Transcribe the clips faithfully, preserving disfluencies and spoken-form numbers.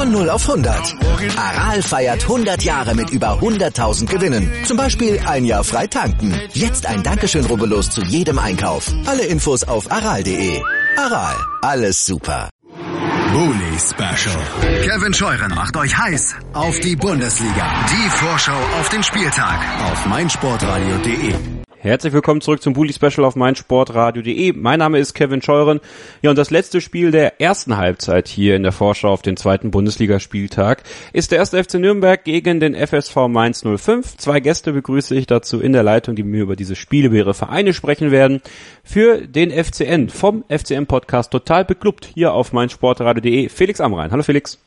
Von null auf hundert. Aral feiert hundert Jahre mit über hunderttausend Gewinnen. Zum Beispiel ein Jahr frei tanken. Jetzt ein Dankeschön, rubbellos zu jedem Einkauf. Alle Infos auf aral punkt de. Aral, alles super. Bully Special. Kevin Scheuren macht euch heiß auf die Bundesliga. Die Vorschau auf den Spieltag auf meinsportradio punkt de. Herzlich willkommen zurück zum Bully Special auf meinsportradio punkt de. Mein Name ist Kevin Scheuren. Ja, und das letzte Spiel der ersten Halbzeit hier in der Vorschau auf den zweiten Bundesligaspieltag ist der erste F C Nürnberg gegen den F S V Mainz null fünf. Zwei Gäste begrüße ich dazu in der Leitung, die mir über diese Spiele, über ihre Vereine sprechen werden. Für den F C N vom F C N-Podcast Total Beklubbt hier auf meinsportradio punkt de. Felix Amrain. Hallo Felix.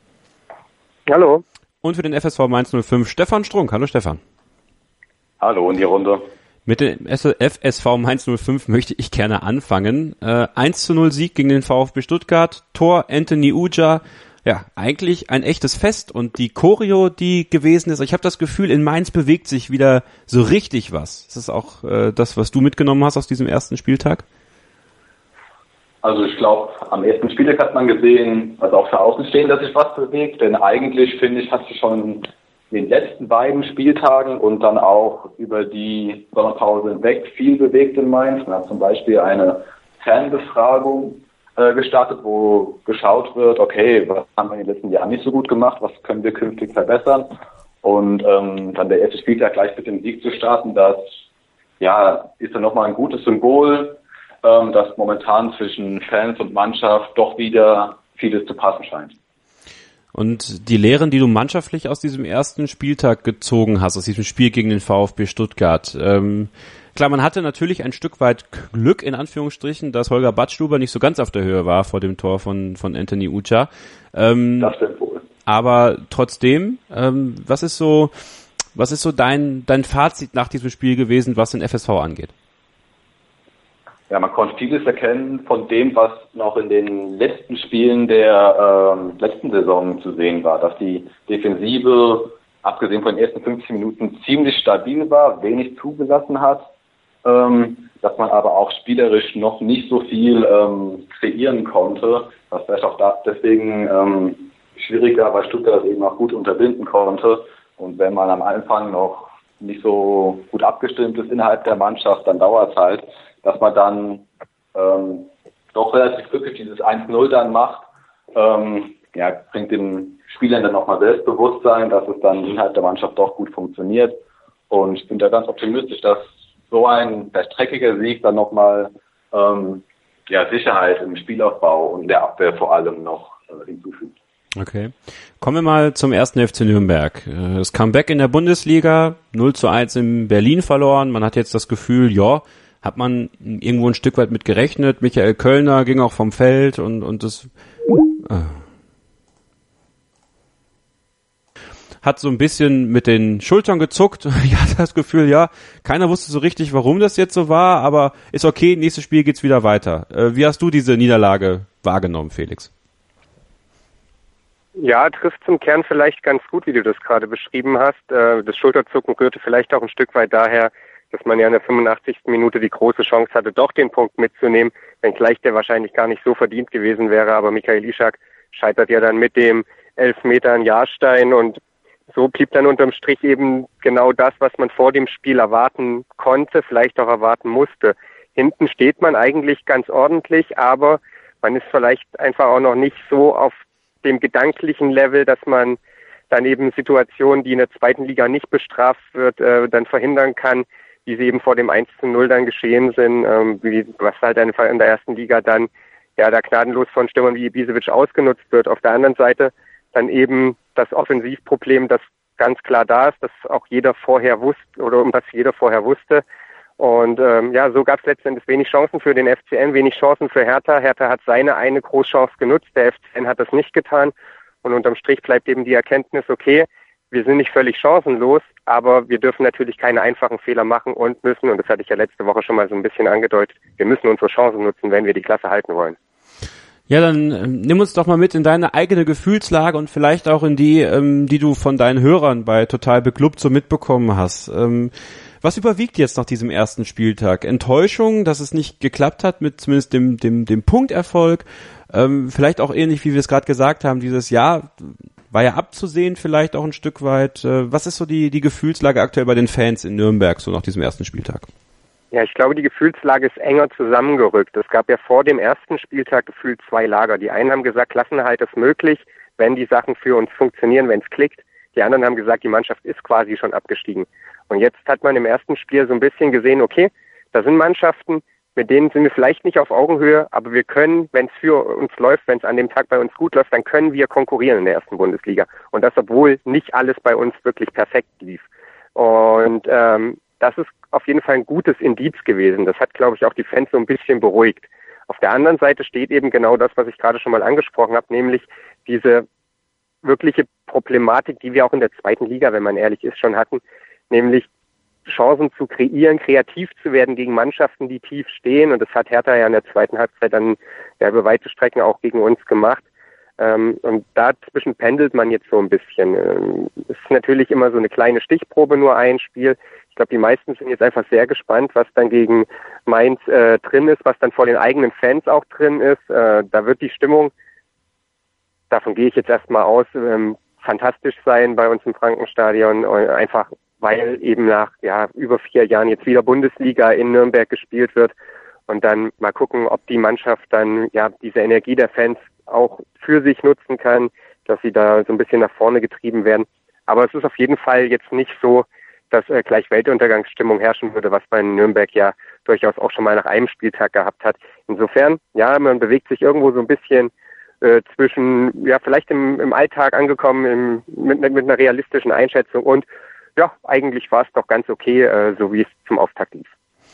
Hallo. Und für den F S V Mainz null fünf Stefan Strunk. Hallo Stefan. Hallo in die Runde. Mit dem F S V Mainz null fünf möchte ich gerne anfangen. Äh, eins zu null Sieg gegen den VfB Stuttgart, Tor Anthony Uja. Ja, eigentlich ein echtes Fest. Und die Choreo, die gewesen ist, ich habe das Gefühl, in Mainz bewegt sich wieder so richtig was. Ist das auch äh, das, was du mitgenommen hast aus diesem ersten Spieltag? Also ich glaube, am ersten Spieltag hat man gesehen, also auch für Außenstehende, dass sich was bewegt. Denn eigentlich, finde ich, hat sich schon in den letzten beiden Spieltagen und dann auch über die Sommerpause hinweg viel bewegt in Mainz. Man hat zum Beispiel eine Fanbefragung äh, gestartet, wo geschaut wird, okay, was haben wir in den letzten Jahren nicht so gut gemacht, was können wir künftig verbessern. Und ähm, dann der erste Spieltag gleich mit dem Sieg zu starten, das ja ist dann nochmal ein gutes Symbol, ähm, dass momentan zwischen Fans und Mannschaft doch wieder vieles zu passen scheint. Und die Lehren, die du mannschaftlich aus diesem ersten Spieltag gezogen hast, aus diesem Spiel gegen den VfB Stuttgart, ähm, klar, man hatte natürlich ein Stück weit Glück, in Anführungsstrichen, dass Holger Badstuber nicht so ganz auf der Höhe war vor dem Tor von von Anthony Uja. Ähm, das stimmt wohl. Aber trotzdem, ähm, was ist so, was ist so dein dein Fazit nach diesem Spiel gewesen, was den F S V angeht? Ja, man konnte vieles erkennen von dem, was noch in den letzten Spielen der ähm, letzten Saison zu sehen war, dass die Defensive, abgesehen von den ersten fünfzig Minuten, ziemlich stabil war, wenig zugelassen hat, ähm, dass man aber auch spielerisch noch nicht so viel ähm, kreieren konnte, was vielleicht auch da deswegen ähm, schwieriger, weil Stuttgart das eben auch gut unterbinden konnte. Und wenn man am Anfang noch nicht so gut abgestimmt ist innerhalb der Mannschaft, dann dauert es halt, dass man dann ähm, doch relativ glücklich dieses eins null dann macht, ähm, ja, bringt den Spielern dann nochmal Selbstbewusstsein, dass es dann innerhalb der Mannschaft doch gut funktioniert. Und ich bin da ganz optimistisch, dass so ein vielleicht dreckiger Sieg dann nochmal ähm, ja, Sicherheit im Spielaufbau und der Abwehr vor allem noch äh, hinzufügt. Okay. Kommen wir mal zum ersten F C Nürnberg. Das Comeback in der Bundesliga, null zu eins in Berlin verloren. Man hat jetzt das Gefühl, ja, hat man irgendwo ein Stück weit mit gerechnet. Michael Kölner ging auch vom Feld und, und das äh, hat so ein bisschen mit den Schultern gezuckt. Ich hatte das Gefühl, ja, keiner wusste so richtig, warum das jetzt so war, aber ist okay, nächstes Spiel geht's wieder weiter. Äh, wie hast du diese Niederlage wahrgenommen, Felix? Ja, trifft zum Kern vielleicht ganz gut, wie du das gerade beschrieben hast. Das Schulterzucken rührte vielleicht auch ein Stück weit daher, dass man ja in der fünfundachtzigsten Minute die große Chance hatte, doch den Punkt mitzunehmen, wenngleich der wahrscheinlich gar nicht so verdient gewesen wäre. Aber Michael Ishak scheitert ja dann mit dem Elfmeter an Jahrstein und so blieb dann unterm Strich eben genau das, was man vor dem Spiel erwarten konnte, vielleicht auch erwarten musste. Hinten steht man eigentlich ganz ordentlich, aber man ist vielleicht einfach auch noch nicht so auf dem gedanklichen Level, dass man dann eben Situationen, die in der zweiten Liga nicht bestraft wird, äh, dann verhindern kann, wie sie eben vor dem eins zu null dann geschehen sind, ähm, wie, was halt in der ersten Liga dann ja da gnadenlos von Stürmern wie Ibisevic ausgenutzt wird. Auf der anderen Seite dann eben das Offensivproblem, das ganz klar da ist, das auch jeder vorher wusste oder um das jeder vorher wusste. Und ähm, ja, so gab es letztendlich wenig Chancen für den F C N, wenig Chancen für Hertha. Hertha hat seine eine Großchance genutzt, der F C N hat das nicht getan. Und unterm Strich bleibt eben die Erkenntnis, okay, wir sind nicht völlig chancenlos, aber wir dürfen natürlich keine einfachen Fehler machen und müssen, und das hatte ich ja letzte Woche schon mal so ein bisschen angedeutet, wir müssen unsere Chancen nutzen, wenn wir die Klasse halten wollen. Ja, dann ähm, nimm uns doch mal mit in deine eigene Gefühlslage und vielleicht auch in die, ähm, die du von deinen Hörern bei Total Beklubbt so mitbekommen hast. Ähm, was überwiegt jetzt nach diesem ersten Spieltag? Enttäuschung, dass es nicht geklappt hat mit zumindest dem dem dem Punkterfolg? Ähm, vielleicht auch ähnlich, wie wir es gerade gesagt haben, dieses Jahr war ja abzusehen vielleicht auch ein Stück weit. Äh, was ist so die, die Gefühlslage aktuell bei den Fans in Nürnberg, so nach diesem ersten Spieltag? Ja, ich glaube, die Gefühlslage ist enger zusammengerückt. Es gab ja vor dem ersten Spieltag gefühlt zwei Lager. Die einen haben gesagt, Klassenerhalt ist möglich, wenn die Sachen für uns funktionieren, wenn es klickt. Die anderen haben gesagt, die Mannschaft ist quasi schon abgestiegen. Und jetzt hat man im ersten Spiel so ein bisschen gesehen, okay, da sind Mannschaften, mit denen sind wir vielleicht nicht auf Augenhöhe, aber wir können, wenn es für uns läuft, wenn es an dem Tag bei uns gut läuft, dann können wir konkurrieren in der ersten Bundesliga. Und das, obwohl nicht alles bei uns wirklich perfekt lief. Und ähm, das ist auf jeden Fall ein gutes Indiz gewesen. Das hat, glaube ich, auch die Fans so ein bisschen beruhigt. Auf der anderen Seite steht eben genau das, was ich gerade schon mal angesprochen habe, nämlich diese wirkliche Problematik, die wir auch in der zweiten Liga, wenn man ehrlich ist, schon hatten, nämlich Chancen zu kreieren, kreativ zu werden gegen Mannschaften, die tief stehen. Und das hat Hertha ja in der zweiten Halbzeit dann ja, über weite Strecken auch gegen uns gemacht. Ähm, und dazwischen pendelt man jetzt so ein bisschen. Ähm, es ist natürlich immer so eine kleine Stichprobe, nur ein Spiel. Ich glaube, die meisten sind jetzt einfach sehr gespannt, was dann gegen Mainz äh, drin ist, was dann vor den eigenen Fans auch drin ist. Äh, da wird die Stimmung, davon gehe ich jetzt erstmal aus, ähm, fantastisch sein bei uns im Frankenstadion. Einfach weil eben nach ja über vier Jahren jetzt wieder Bundesliga in Nürnberg gespielt wird und dann mal gucken, ob die Mannschaft dann ja diese Energie der Fans auch für sich nutzen kann, dass sie da so ein bisschen nach vorne getrieben werden. Aber es ist auf jeden Fall jetzt nicht so, dass äh, gleich Weltuntergangsstimmung herrschen würde, was bei Nürnberg ja durchaus auch schon mal nach einem Spieltag gehabt hat. Insofern, ja, man bewegt sich irgendwo so ein bisschen äh, zwischen, ja, vielleicht im, im Alltag angekommen, im, mit, mit einer realistischen Einschätzung und ja, eigentlich war es doch ganz okay, äh, so wie es zum Auftakt lief.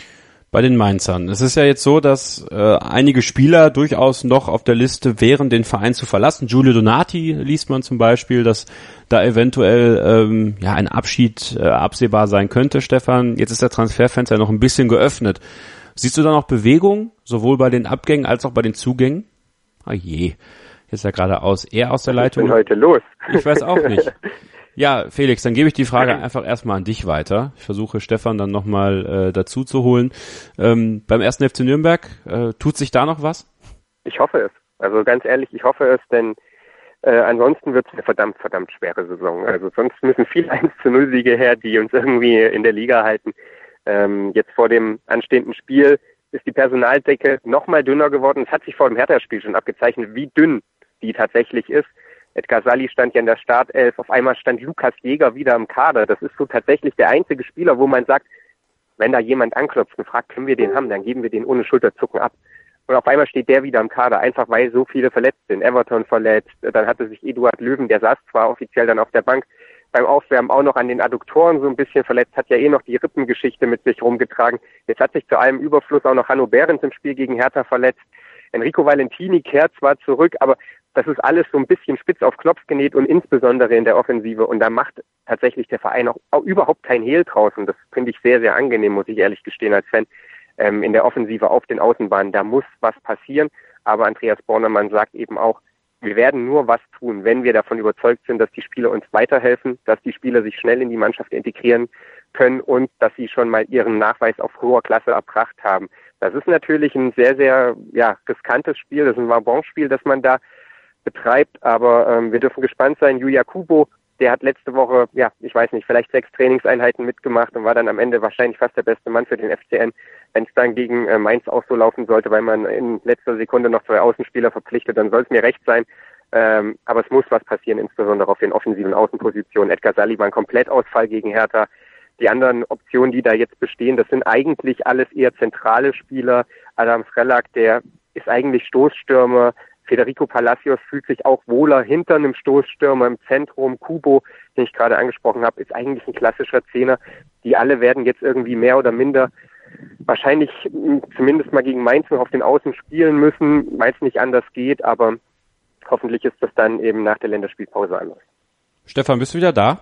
Bei den Mainzern. Es ist ja jetzt so, dass äh, einige Spieler durchaus noch auf der Liste wären, den Verein zu verlassen. Giulio Donati liest man zum Beispiel, dass da eventuell ähm, ja ein Abschied äh, absehbar sein könnte, Stefan. Jetzt ist der Transferfenster ja noch ein bisschen geöffnet. Siehst du da noch Bewegung, sowohl bei den Abgängen als auch bei den Zugängen? Ah je, jetzt ist ja gerade aus, er aus der Leitung. Was ist denn heute los? Ich weiß auch nicht. Ja, Felix, dann gebe ich die Frage einfach erstmal an dich weiter. Ich versuche Stefan dann nochmal äh, dazu zu holen. Ähm, beim ersten F C Nürnberg, äh, tut sich da noch was? Ich hoffe es. Also ganz ehrlich, ich hoffe es, denn äh, ansonsten wird es eine verdammt, verdammt schwere Saison. Also sonst müssen viele eins zu null Siege her, die uns irgendwie in der Liga halten. Ähm, jetzt vor dem anstehenden Spiel ist die Personaldecke nochmal dünner geworden. Es hat sich vor dem Hertha-Spiel schon abgezeichnet, wie dünn die tatsächlich ist. Edgar Salli stand ja in der Startelf, auf einmal stand Lukas Jäger wieder im Kader. Das ist so tatsächlich der einzige Spieler, wo man sagt, wenn da jemand anklopft und fragt, können wir den haben, dann geben wir den ohne Schulterzucken ab. Und auf einmal steht der wieder im Kader, einfach weil so viele verletzt sind. Everton verletzt, dann hatte sich Eduard Löwen, der saß zwar offiziell dann auf der Bank, beim Aufwärmen auch noch an den Adduktoren so ein bisschen verletzt, hat ja eh noch die Rippengeschichte mit sich rumgetragen. Jetzt hat sich zu allem Überfluss auch noch Hanno Behrens im Spiel gegen Hertha verletzt. Enrico Valentini kehrt zwar zurück, aber das ist alles so ein bisschen spitz auf Knopf genäht und insbesondere in der Offensive. Und da macht tatsächlich der Verein auch, auch überhaupt kein Hehl draus. Und das finde ich sehr, sehr angenehm, muss ich ehrlich gestehen als Fan. Ähm, in der Offensive auf den Außenbahnen, da muss was passieren. Aber Andreas Bornemann sagt eben auch, wir werden nur was tun, wenn wir davon überzeugt sind, dass die Spieler uns weiterhelfen, dass die Spieler sich schnell in die Mannschaft integrieren können und dass sie schon mal ihren Nachweis auf hoher Klasse erbracht haben. Das ist natürlich ein sehr, sehr ja, riskantes Spiel. Das ist ein Wabonspiel, das man da betreibt, aber ähm, wir dürfen gespannt sein. Yuya Kubo, der hat letzte Woche, ja, ich weiß nicht, vielleicht sechs Trainingseinheiten mitgemacht und war dann am Ende wahrscheinlich fast der beste Mann für den F C N. Wenn es dann gegen äh, Mainz auch so laufen sollte, weil man in letzter Sekunde noch zwei Außenspieler verpflichtet, dann soll es mir recht sein. Ähm, aber es muss was passieren, insbesondere auf den offensiven Außenpositionen. Edgar Salli war ein Komplettausfall gegen Hertha. Die anderen Optionen, die da jetzt bestehen, das sind eigentlich alles eher zentrale Spieler. Adam Srelak, der ist eigentlich Stoßstürmer. Federico Palacios fühlt sich auch wohler hinter einem Stoßstürmer im Zentrum. Kubo, den ich gerade angesprochen habe, ist eigentlich ein klassischer Zehner. Die alle werden jetzt irgendwie mehr oder minder wahrscheinlich zumindest mal gegen Mainz noch auf den Außen spielen müssen, weil es nicht anders geht, aber hoffentlich ist das dann eben nach der Länderspielpause anders. Stefan, bist du wieder da?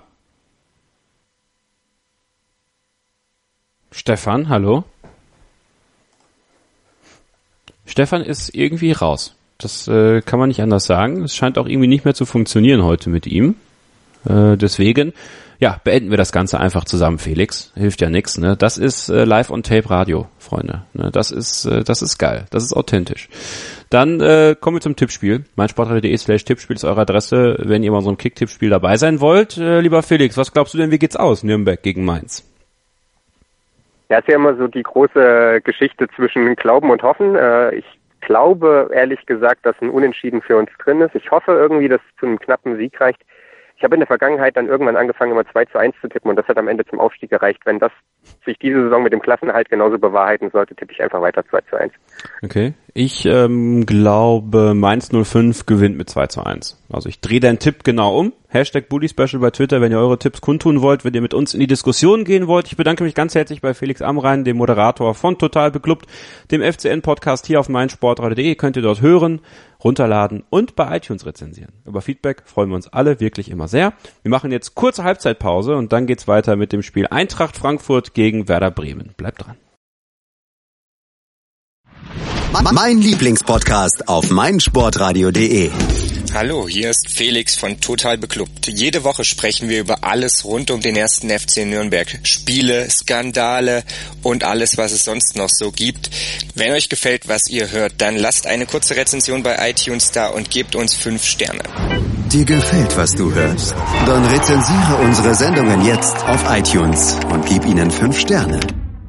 Stefan, hallo? Stefan ist irgendwie raus. Das äh, kann man nicht anders sagen. Es scheint auch irgendwie nicht mehr zu funktionieren heute mit ihm. Äh, deswegen, ja, beenden wir das Ganze einfach zusammen, Felix. Hilft ja nix, ne? Das ist äh, Live-on-Tape-Radio, Freunde. Ne? Das ist, äh, das ist geil. Das ist authentisch. Dann äh, kommen wir zum Tippspiel. meinsportradio.de slash Tippspiel ist eure Adresse, wenn ihr mal so einem Kick-Tippspiel dabei sein wollt. Äh, lieber Felix, was glaubst du denn, wie geht's aus? Nürnberg gegen Mainz? Ja, ist ja immer so die große Geschichte zwischen Glauben und Hoffen. Äh, ich glaube, ehrlich gesagt, dass ein Unentschieden für uns drin ist. Ich hoffe irgendwie, dass es zu einem knappen Sieg reicht. Ich habe in der Vergangenheit dann irgendwann angefangen, immer zwei zu eins zu tippen und das hat am Ende zum Aufstieg gereicht. Wenn das sich diese Saison mit dem Klassenerhalt genauso bewahrheiten sollte, tippe ich einfach weiter zwei zu eins. Okay. Ich ähm, glaube, Mainz null fünf gewinnt mit zwei zu eins. Also ich drehe deinen Tipp genau um. Hashtag Bully Special bei Twitter, wenn ihr eure Tipps kundtun wollt, wenn ihr mit uns in die Diskussion gehen wollt. Ich bedanke mich ganz herzlich bei Felix Amrain, dem Moderator von Total Beklubbt, dem F C N-Podcast hier auf meinsportradio punkt de. Könnt ihr dort hören, runterladen und bei iTunes rezensieren. Über Feedback freuen wir uns alle wirklich immer sehr. Wir machen jetzt kurze Halbzeitpause und dann geht's weiter mit dem Spiel Eintracht Frankfurt gegen Werder Bremen. Bleibt dran. Mein Lieblingspodcast auf meinsportradio punkt de. Hallo, hier ist Felix von Total Beklubbt. Jede Woche sprechen wir über alles rund um den ersten F C Nürnberg. Spiele, Skandale und alles, was es sonst noch so gibt. Wenn euch gefällt, was ihr hört, dann lasst eine kurze Rezension bei iTunes da und gebt uns fünf Sterne. Dir gefällt, was du hörst? Dann rezensiere unsere Sendungen jetzt auf iTunes und gib ihnen fünf Sterne.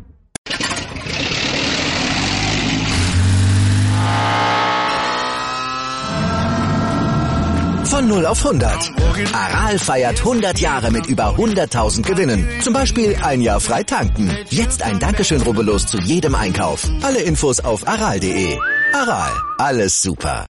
Von null auf hundert. Aral feiert hundert Jahre mit über hunderttausend Gewinnen. Zum Beispiel ein Jahr frei tanken. Jetzt ein Dankeschön, rubbellos zu jedem Einkauf. Alle Infos auf aral punkt de. Aral, alles super.